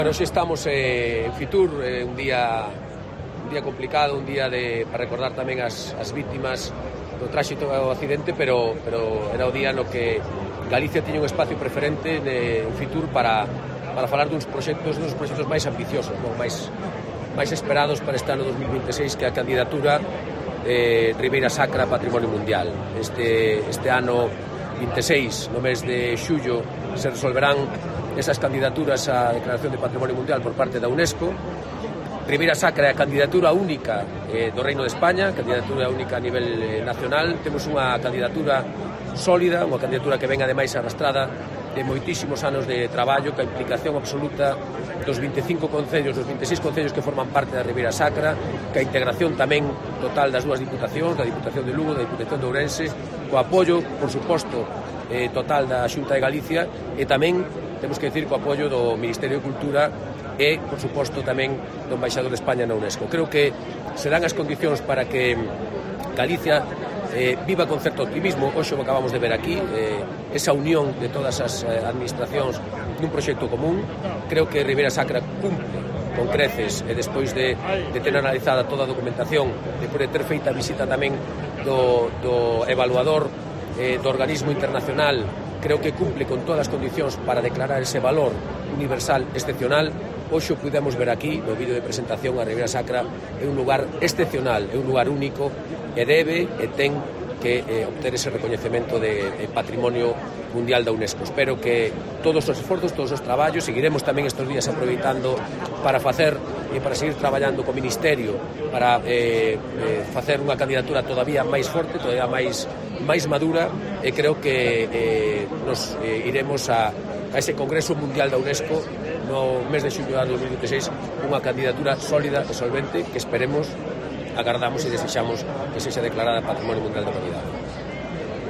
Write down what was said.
Hoxe estamos en Fitur, un día complicado, un día para recordar tamén as vítimas do tráxito accidente, pero era o día no que Galicia tiña un espacio preferente en Fitur para falar duns proxectos máis ambiciosos, máis esperados para este ano 2026, que é a candidatura Ribeira Sacra Patrimonio Mundial. Este ano 26, no mes de xullo, se resolverán esas candidaturas á declaración de Patrimonio Mundial por parte da UNESCO. Ribeira Sacra é a candidatura única do Reino de España, candidatura única a nivel nacional. Temos unha candidatura sólida, unha candidatura que ven ademais arrastrada de moitísimos anos de traballo, que a implicación absoluta dos 25 concellos, dos 26 concellos que forman parte da Ribeira Sacra, que a integración tamén total das dúas diputacións, da Diputación de Lugo, da Diputación de Ourense, co apoio, por suposto, total da Xunta de Galicia, e tamén, temos que decir, co apoio do Ministerio de Cultura e, por suposto, tamén do Embaixador de España na UNESCO. Creo que serán as condicións para que Galicia viva con certo optimismo. Hoxe o acabamos de ver aquí, esa unión de todas as administracións nun proxecto común. Creo que Ribeira Sacra cumple con creces, e despois de ter analizada toda a documentación, despois de ter feita a visita tamén do evaluador do organismo internacional, creo que cumple con todas as condicións para declarar ese valor universal excepcional. Hoxe o pudemos ver aquí no vídeo de presentación. A Ribeira Sacra é un lugar excepcional, é un lugar único, e debe e ten que obter ese recoñecemento de Patrimonio Mundial da UNESCO. Espero que todos os esforzos, todos os traballos, seguiremos tamén estes días aproveitando para facer e para seguir traballando co Ministerio para facer unha candidatura todavía máis forte, todavía máis madura, e creo que nos iremos a ese Congreso Mundial da UNESCO no mes de xullo do 2026, unha candidatura sólida e solvente que esperemos, agardamos e desexamos que sexa declarada Patrimonio Mundial da Humanidade.